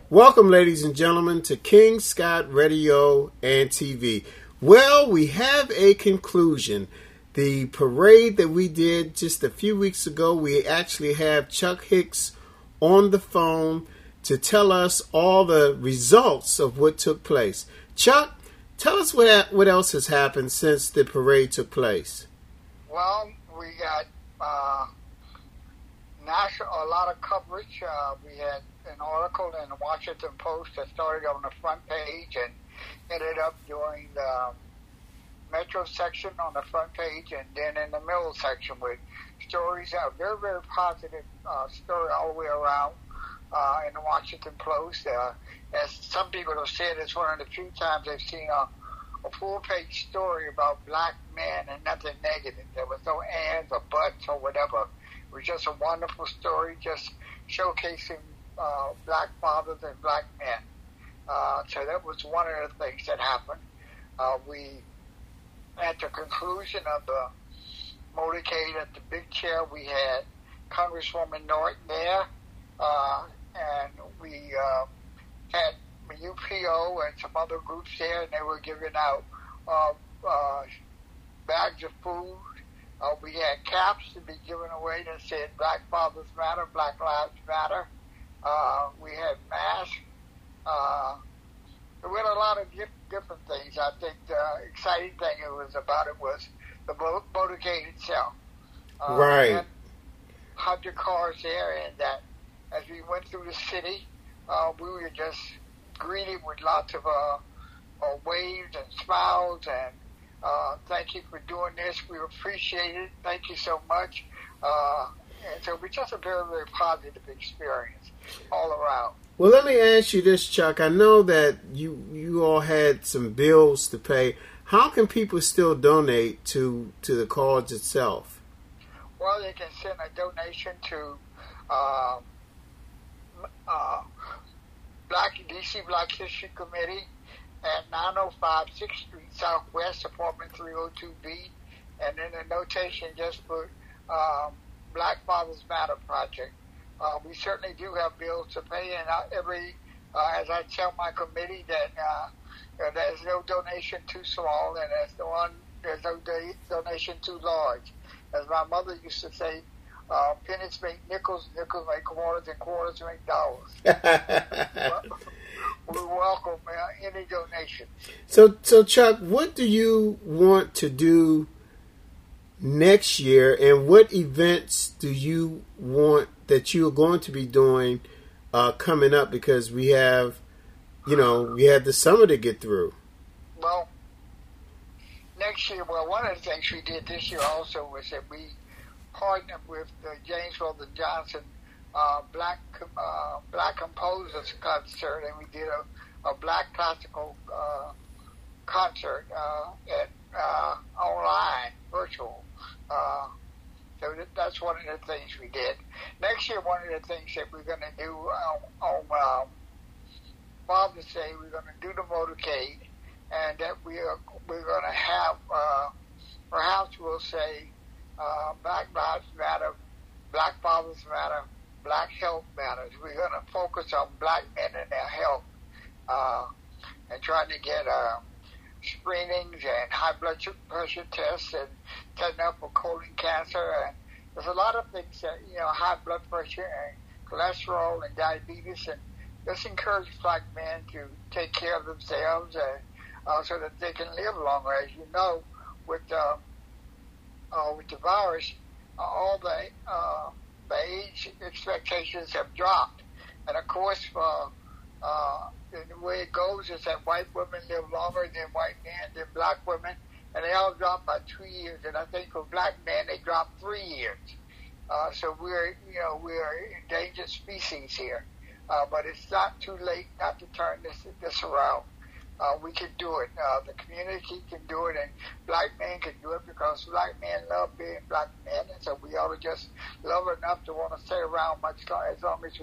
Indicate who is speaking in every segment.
Speaker 1: Welcome, ladies and gentlemen, to King Scott Radio and TV. Well, we have a conclusion. The parade that we did just a few weeks ago, we actually have Chuck Hicks on the phone to tell us all the results of what took place. Chuck, tell us what else has happened since the parade took place.
Speaker 2: Well, we got a lot of coverage. We had an article in the Washington Post that started on the front page and ended up doing the Metro section on the front page and then in the middle section with stories, very, very positive story all the way around in the Washington Post. As some people have said, it's one of the few times they've seen a full-page story about black men and nothing negative. There was no ands or buts or whatever. It was just a wonderful story, just showcasing black fathers and black men. So that was one of the things that happened. We, at the conclusion of the motorcade at the big chair, we had Congresswoman Norton there, and we had UPO and some other groups there, and they were giving out bags of food. We had caps to be given away that said Black Fathers Matter, Black Lives Matter. We had masks. There were a lot of different things. I think the exciting thing about it was the motorcade itself.
Speaker 1: Right.
Speaker 2: We had 100 cars there, and that as we went through the city, we were just greeted with lots of waves and smiles and thank you for doing this. We appreciate it. Thank you so much. And so it was just a very, very positive experience all around.
Speaker 1: Well, let me ask you this, Chuck. I know that you all had some bills to pay. How can people still donate to the cause itself?
Speaker 2: Well, they can send a donation to DC Black History Committee at 905 6th Street Southwest, Apartment 302B, and then a notation just for Black Fathers Matter Project. We certainly do have bills to pay, and as I tell my committee, that there's no donation too small, and there's no donation too large. As my mother used to say, pennies make nickels, nickels make quarters, and quarters make dollars. We welcome any donation.
Speaker 1: So Chuck, what do you want to do next year, and what events do you want that you are going to be doing coming up? Because we have the summer to get through.
Speaker 2: Well, next year, one of the things we did this year also was that we partnered with the James Weldon Johnson Black Composers Concert, and we did a black classical concert online, virtual. So that's one of the things we did. Next year, one of the things that we're going to do on Father's Day, we're going to do the motorcade, and that we're going to have, perhaps we'll say, Black Lives Matter, Black Fathers Matter, Black Health Matters. We're going to focus on black men and their health, and trying to get screenings and high blood pressure tests and testing up for colon cancer. And there's a lot of things that, high blood pressure and cholesterol and diabetes, and just encourage black men to take care of themselves and so that they can live longer. As you know, with the virus, all the age expectations have dropped. And of course, the way it goes is that white women live longer than white men, than black women, and they all drop by 2 years. And I think for black men, they drop 3 years. So we're endangered species here. But it's not too late not to turn this around. We can do it. The community can do it, and black men can do it, because black men love being black men, and so we ought to just love enough to want to stay around as long as we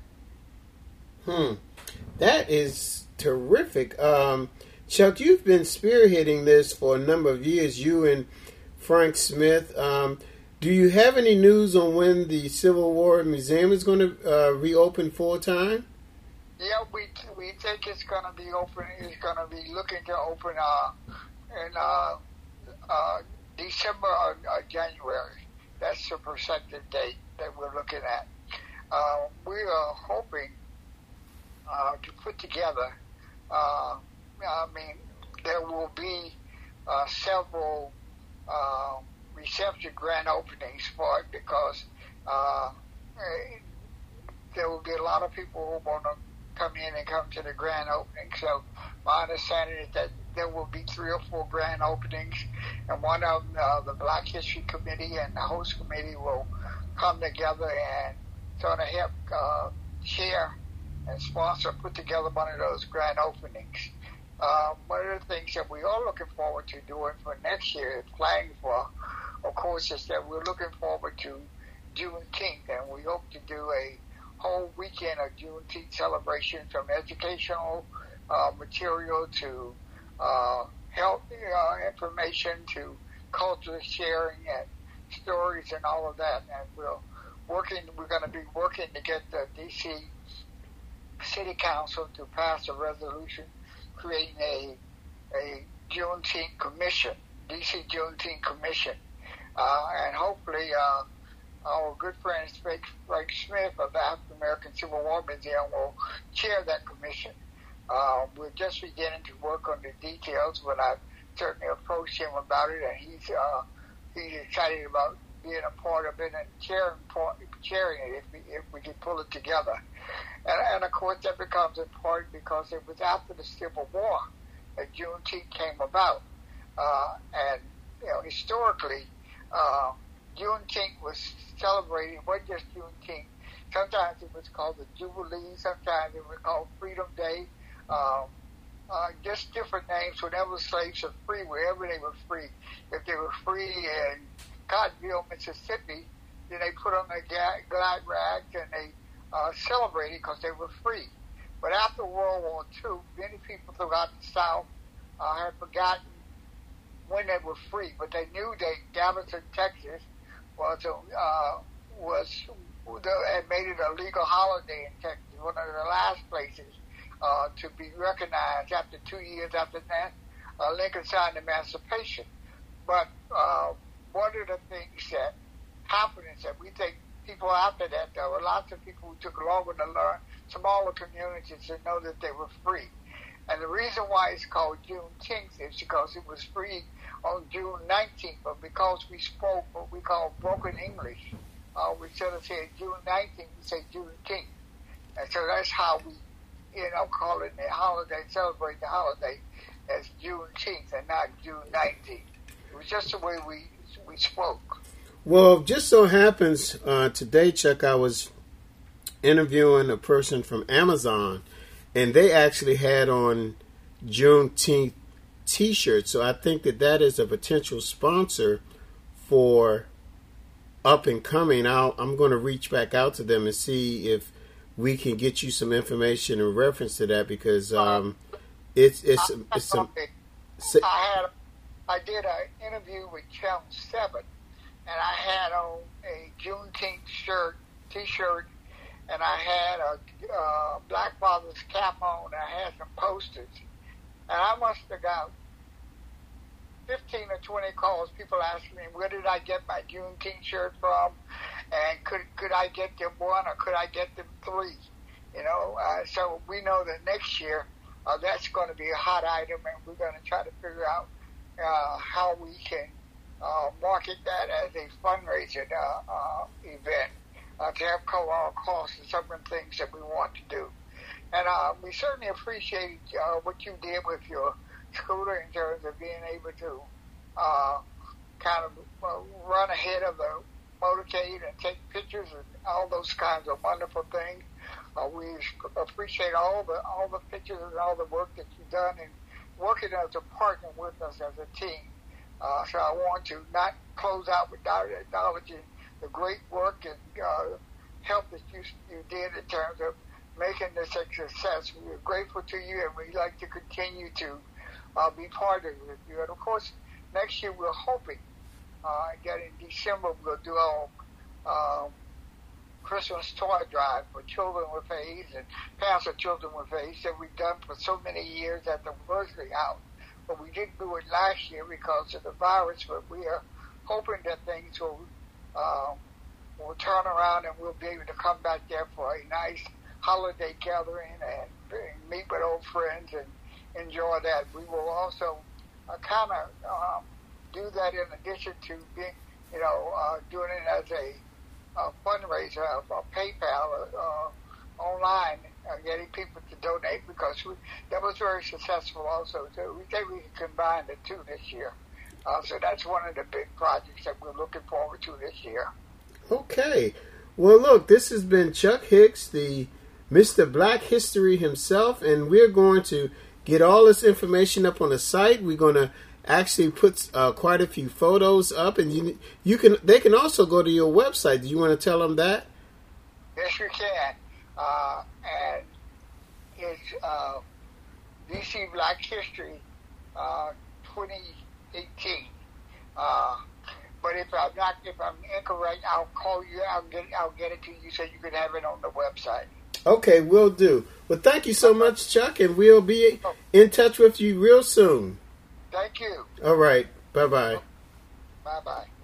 Speaker 2: can.
Speaker 1: That is terrific. Chuck, you've been spearheading this for a number of years, you and Frank Smith. Do you have any news on when the Civil War Museum is going to reopen full time?
Speaker 2: Yeah, we think it's going to be open. It's going to be looking to open in December or January. That's the prospective date that we're looking at. We are hoping to put together. There will be several reception grand openings for it because there will be a lot of people who want to come in and come to the grand opening. So my understanding is that there will be 3 or 4 grand openings, and one of them, the Black History Committee and the host committee will come together and sort of help chair and sponsor, put together one of those grand openings. One of the things that we are looking forward to doing for next year, planning for, of course, is that we're looking forward to Juneteenth, and we hope to do a whole weekend of Juneteenth celebration, from educational material to health information to cultural sharing and stories and all of that. And we're going to be working to get the D.C. City Council to pass a resolution creating a Juneteenth Commission, D.C. Juneteenth Commission, and hopefully our good friend Frank Smith of the African American Civil War Museum will chair that commission. We're just beginning to work on the details, but I've certainly approached him about it, and he's excited about being a part of it and chairing it if we can pull it together. And of course, that becomes important because it was after the Civil War that Juneteenth came about. And historically, Juneteenth was celebrated. It wasn't just Juneteenth. Sometimes it was called the Jubilee. Sometimes it was called Freedom Day. Just different names. Whenever slaves were free, wherever they were free. If they were free in Cottonville, Mississippi, then they put on their glad rags and they celebrated because they were free. But after World War II, many people throughout the South had forgotten when they were free, but they knew that Galveston, Texas, had made it a legal holiday in Texas, one of the last places to be recognized after 2 years after that. Lincoln signed Emancipation. But one of the things that happened is that we think people after that, there were lots of people who took longer to learn, smaller communities to know that they were free. And the reason why it's called Juneteenth is because it was free on June 19th, but because we spoke what we call broken English, we instead of saying June 19th, we say Juneteenth. And so that's how we, call it the holiday, celebrate the holiday as Juneteenth and not June 19th. It was just the way we spoke.
Speaker 1: Well, just so happens today, Chuck, I was interviewing a person from Amazon, and they actually had on Juneteenth T-shirts. So I think that is a potential sponsor for up and coming. I'm going to reach back out to them and see if we can get you some information in reference to that, because
Speaker 2: I did an interview with Channel 7, and I had on a Juneteenth T-shirt, and I had a Black Father's cap on, and I had some posters. And I must have got 15 or 20 calls, people asking me, where did I get my Juneteenth shirt from? And could I get them 1 or could I get them 3? So we know that next year that's going to be a hot item, and we're going to try to figure out how we can market that as a fundraising event to help cover our costs and some of the things that we want to do. And we certainly appreciate what you did with your scooter in terms of being able to kind of run ahead of the motorcade and take pictures and all those kinds of wonderful things. We appreciate all the pictures and all the work that you've done and working as a partner with us as a team. So I want to not close out without acknowledging the great work and help that you did in terms of making this a success. We're grateful to you, and we'd like to continue to be partners with you. And of course, next year we're hoping that in December we'll do our Christmas toy drive for children with AIDS and parents of children with AIDS that we've done for so many years at the Worsley House. But we didn't do it last year because of the virus, but we are hoping that things will turn around and we'll be able to come back there for a nice holiday gathering and meet with old friends and enjoy that. We will also kind of do that in addition to being, doing it as a fundraiser, a PayPal, online, getting people to donate because that was very successful also. So we think we can combine the two this year. So that's one of the big projects that we're looking forward to this year.
Speaker 1: Okay. Well, look, this has been Chuck Hicks, the Mr. Black History himself, and we're going to get all this information up on the site. We're going to actually put quite a few photos up, and they can also go to your website. Do you want to tell them that?
Speaker 2: Yes, you can. And it's DC Black History 2018. But if I'm incorrect, I'll call you. I'll get it to you so you can have it on the website. Okay,
Speaker 1: will do. Well, thank you so much, Chuck, and we'll be in touch with you real soon.
Speaker 2: Thank you.
Speaker 1: All right. Bye-bye.
Speaker 2: Bye-bye.